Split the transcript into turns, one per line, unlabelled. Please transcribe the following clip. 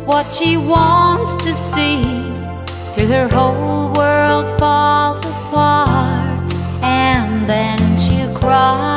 what she wants to see, till her whole world falls apart, and then she'll cry.